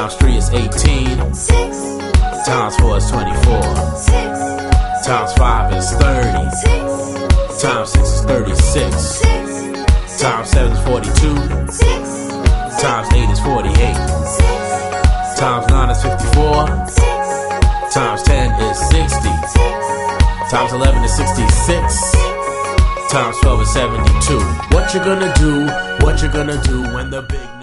Times 3 is 18. Times 4 is 24. Times 5 is 30. Times 6 is 36. Times 7 is 42. Times 8 is 48. Times 9 is 54. Times 10 is 60. Times 11 is 66. Times 12 is 72. What you gonna do? What you gonna do when the big